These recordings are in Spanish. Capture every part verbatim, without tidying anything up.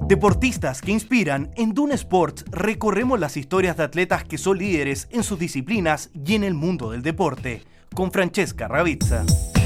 Deportistas que inspiran, en Duna Sports recorremos las historias de atletas que son líderes en sus disciplinas y en el mundo del deporte, con Francesca Ravizza.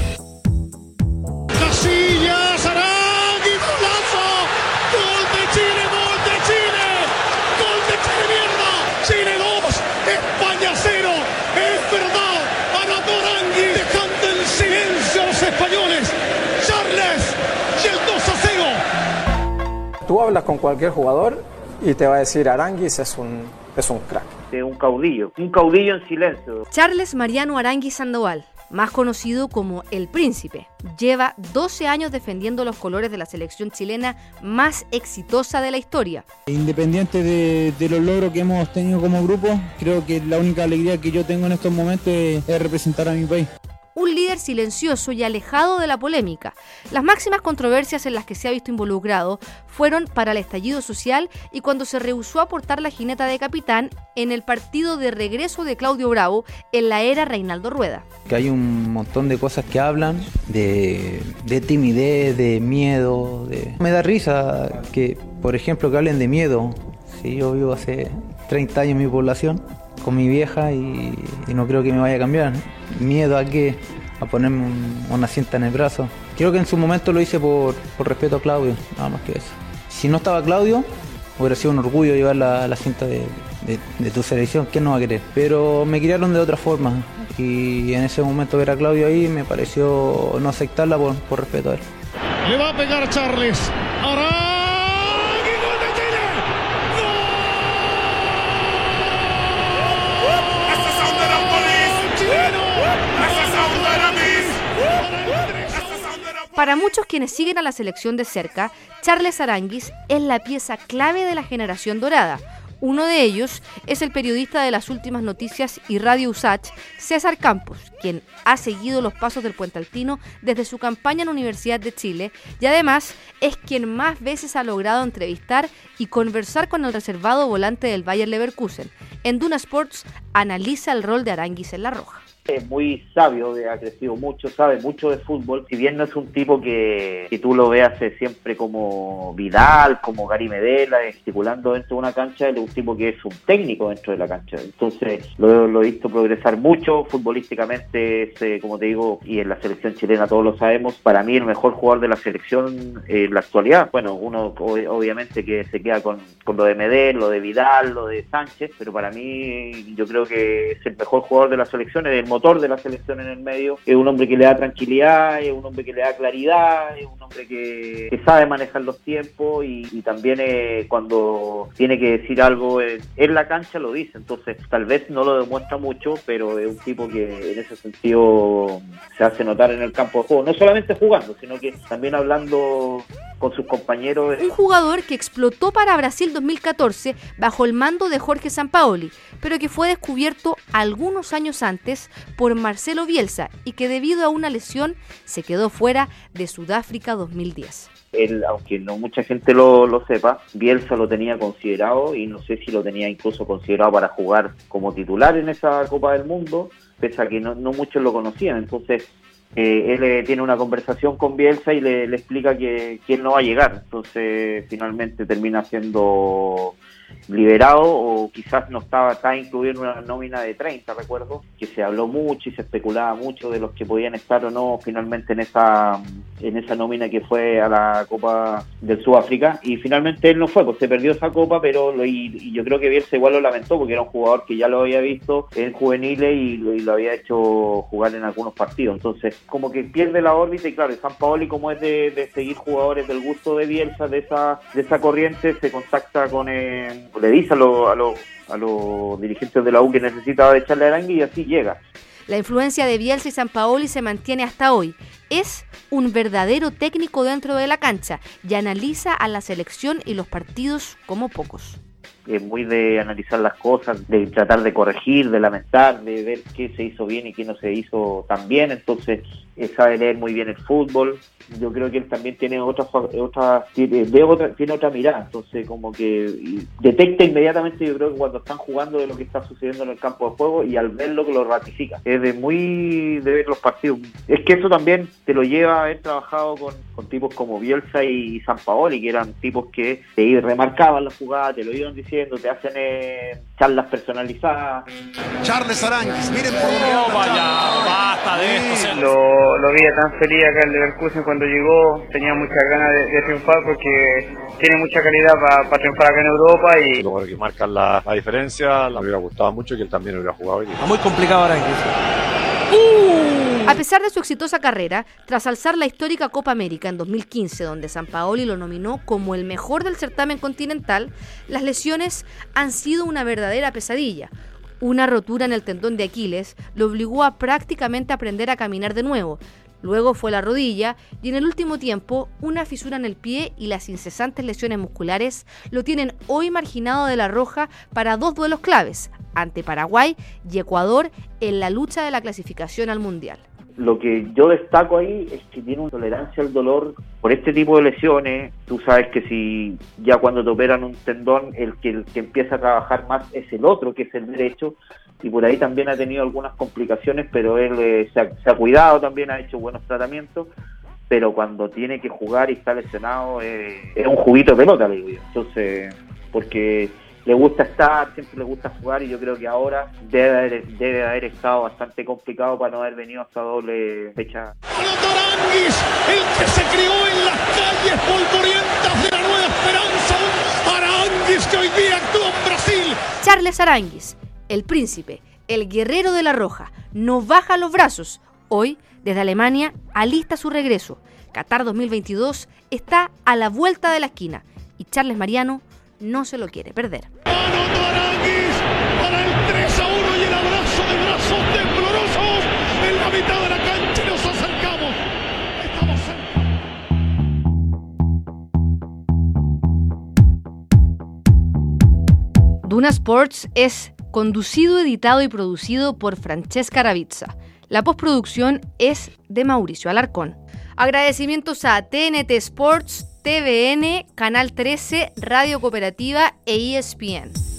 Casillas, Arangui, golazo, gol de Chile, gol de Chile, gol de Chile, mierda, Chile dos, España cero, es verdad, anotó Arangui, dejando en silencio a los españoles, Charles, y el dos a cero. Tú hablas con cualquier jugador y te va a decir Aranguis es un, es un crack. Es un caudillo, un caudillo en silencio. Charles Mariano Aránguiz Sandoval, más conocido como El Príncipe, lleva doce años defendiendo los colores de la selección chilena más exitosa de la historia. Independiente de, de los logros que hemos tenido como grupo, creo que la única alegría que yo tengo en estos momentos es, es representar a mi país. Un líder silencioso y alejado de la polémica. Las máximas controversias en las que se ha visto involucrado fueron para el estallido social y cuando se rehusó a portar la jineta de capitán en el partido de regreso de Claudio Bravo en la era Reinaldo Rueda. Que hay un montón de cosas que hablan de, de timidez, de miedo. De... Me da risa que, por ejemplo, que hablen de miedo. Sí, yo vivo hace treinta años en mi población con mi vieja y, y no creo que me vaya a cambiar. ¿Miedo a qué? A ponerme un, una cinta en el brazo. Creo que en su momento lo hice por, por respeto a Claudio, nada más que eso. Si no estaba Claudio, hubiera sido un orgullo llevar la, la cinta de, de, de tu selección, ¿quién no va a querer? Pero me criaron de otra forma y en ese momento ver a Claudio ahí me pareció no aceptarla por, por respeto a él. Le va a pegar Charles, ahora. Para muchos quienes siguen a la selección de cerca, Charles Aránguiz es la pieza clave de la generación dorada. Uno de ellos es el periodista de Las Últimas Noticias y Radio USACH, César Campos, quien ha seguido los pasos del puentaltino desde su campaña en la Universidad de Chile y además es quien más veces ha logrado entrevistar y conversar con el reservado volante del Bayer Leverkusen. En Duna Sports analiza el rol de Aránguiz en la Roja. Es muy sabio, ha crecido mucho, sabe mucho de fútbol, si bien no es un tipo que, que tú lo veas siempre como Vidal, como Gary Medel, gesticulando dentro de una cancha, él es un tipo que es un técnico dentro de la cancha, entonces lo, lo he visto progresar mucho, futbolísticamente es, eh, como te digo, y en la selección chilena todos lo sabemos, para mí el mejor jugador de la selección eh, en la actualidad, bueno, uno ob- obviamente que se queda con, con lo de Medel, lo de Vidal, lo de Sánchez, pero para mí yo creo que es el mejor jugador de la selección, es el motor de la selección en el medio, es un hombre que le da tranquilidad, es un hombre que le da claridad, es un hombre que, que sabe manejar los tiempos y, y también eh, cuando tiene que decir algo eh, en la cancha lo dice, entonces tal vez no lo demuestra mucho, pero es un tipo que en ese sentido se hace notar en el campo de juego, no solamente jugando, sino que también hablando con sus compañeros. Un jugador que explotó para Brasil dos mil catorce bajo el mando de Jorge Sampaoli, pero que fue descubierto algunos años antes por Marcelo Bielsa y que debido a una lesión se quedó fuera de Sudáfrica dos mil diez. Él, aunque no mucha gente lo, lo sepa, Bielsa lo tenía considerado y no sé si lo tenía incluso considerado para jugar como titular en esa Copa del Mundo, pese a que no, no muchos lo conocían, entonces Eh, él eh, tiene una conversación con Bielsa y le, le explica que, que él no va a llegar, entonces finalmente termina siendo liberado o quizás no estaba, estaba incluido en una nómina de treinta, recuerdo, que se habló mucho y se especulaba mucho de los que podían estar o no finalmente en esa en esa nómina que fue a la Copa del Sudáfrica y finalmente él no fue, pues se perdió esa Copa, pero lo, y, y yo creo que Bielsa igual lo lamentó porque era un jugador que ya lo había visto en juveniles y, y lo había hecho jugar en algunos partidos, entonces como que pierde la órbita y claro, Sampaoli como es de, de seguir jugadores del gusto de Bielsa, de esa de esa corriente, se contacta con eh, le dice a los a los a los dirigentes de la U que necesitaba echarle Arangui y así llega. La influencia de Bielsa y Sampaoli se mantiene hasta hoy. Es un verdadero técnico dentro de la cancha y analiza a la selección y los partidos como pocos. es muy de analizar las cosas, de tratar de corregir, de lamentar, de ver qué se hizo bien y qué no se hizo tan bien, entonces eh, sabe leer muy bien el fútbol. Yo creo que él también tiene otra, otra tiene, ve otra, tiene otra mirada, entonces como que detecta inmediatamente, yo creo que cuando están jugando de lo que está sucediendo en el campo de juego, y al verlo que lo ratifica. Es de muy de ver los partidos. Es que eso también te lo lleva a haber trabajado con, con tipos como Bielsa y Sampaoli, que eran tipos que te remarcaban la jugada, te lo iban diciendo, te hacen eh, charlas personalizadas. Charles Aránguiz, miren por dónde no, vaya, basta de esto. Lo, lo vi tan feliz acá en Leverkusen cuando llegó, tenía muchas ganas de, de triunfar porque tiene mucha calidad para pa triunfar acá en Europa y lo que marcan la, la diferencia. Me hubiera gustado mucho que él también hubiera jugado hoy. Muy complicado Aránguiz. Uh. A pesar de su exitosa carrera, tras alzar la histórica Copa América en dos mil quince, donde Sampaoli lo nominó como el mejor del certamen continental, las lesiones han sido una verdadera pesadilla. Una rotura en el tendón de Aquiles lo obligó a prácticamente aprender a caminar de nuevo. Luego fue la rodilla y en el último tiempo una fisura en el pie y las incesantes lesiones musculares lo tienen hoy marginado de la Roja para dos duelos claves, ante Paraguay y Ecuador en la lucha de la clasificación al Mundial. Lo que yo destaco ahí es que tiene una tolerancia al dolor por este tipo de lesiones. Tú sabes que si ya cuando te operan un tendón, el que, el que empieza a trabajar más es el otro, que es el derecho, y por ahí también ha tenido algunas complicaciones, pero él eh, se, ha, se ha cuidado también, ha hecho buenos tratamientos, pero cuando tiene que jugar y está lesionado, eh, es un juguito de pelota, le digo yo. Entonces, porque le gusta estar, siempre le gusta jugar, y yo creo que ahora debe haber, debe haber estado bastante complicado para no haber venido hasta doble fecha. Aránguiz, el que se crió en las calles polvorientas de la Nueva Esperanza, Aránguiz que hoy día actúa en Brasil. Charles Aránguiz, el príncipe, el guerrero de la Roja, no baja los brazos. Hoy, desde Alemania, alista su regreso. Qatar dos mil veintidós está a la vuelta de la esquina y Charles Mariano no se lo quiere perder. Anotó Aránguiz para el tres a uno y el abrazo de brazos temblorosos en la mitad de la cancha y nos acercamos. Estamos cerca. Duna Sports es conducido, editado y producido por Francesca Ravizza. La postproducción es de Mauricio Alarcón. Agradecimientos a T N T Sports, T V N, Canal trece, Radio Cooperativa e E S P N.